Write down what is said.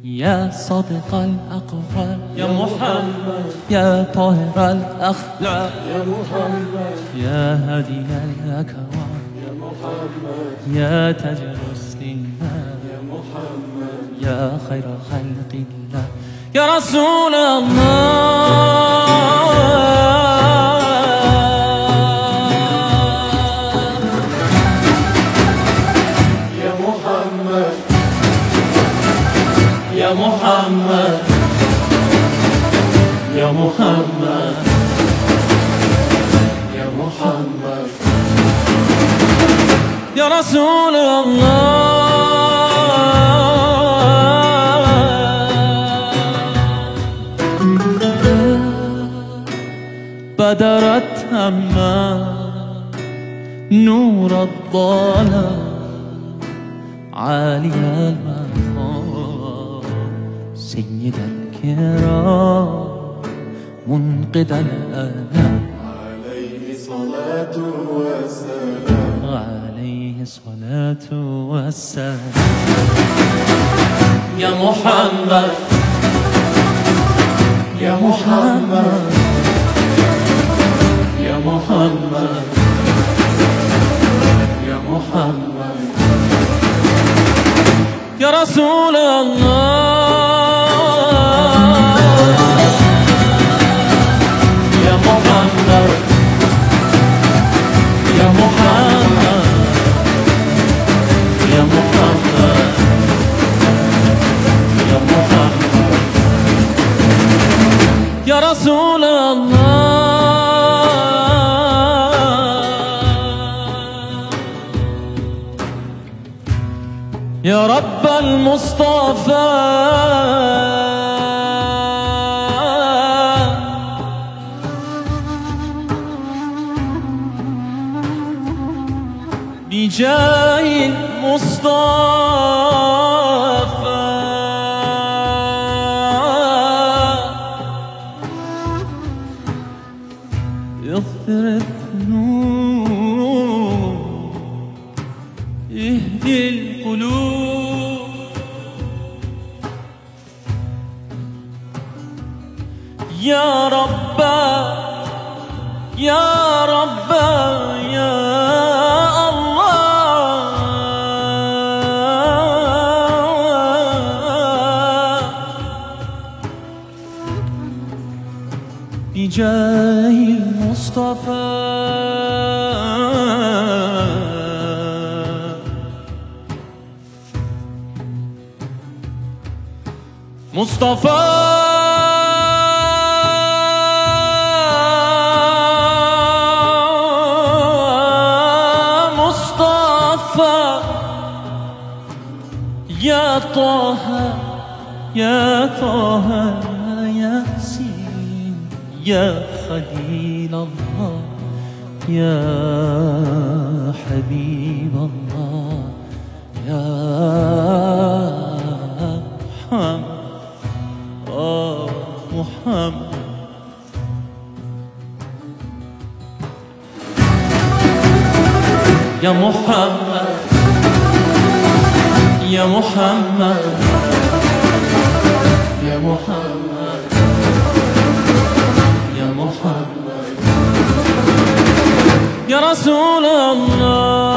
يا صادق الأقوال يا محمد، يا طاهر الأخلاق يا محمد، يا هادي الأكوان يا محمد، يا تاج الاستنان يا محمد، يا خير خلق الله يا رسول الله. يا محمد، يا محمد، يا محمد، يا محمد، يا رسول الله. بدرت أما نور الظلام عالي المقام سيد الكرام منقذ الأنام عليه صلاة والسلام، عليه الصلاة والسلام. يا محمد، يا محمد، يا محمد، يا محمد، يا رسول الله. يا محمد، يا محمد، يا محمد، يا محمد، يا رسول الله. يا رب المصطفى بجاه المصطفى اغفر الذنوب اهدي القلوب يا رب يا رب يا الله بجاه المصطفى مصطفى مصطفى يا طه يا طه يا ياسين يا خليل الله يا حبيب الله يا محمد محمد. يا محمد، يا محمد، يا محمد، يا محمد، يا رسول الله.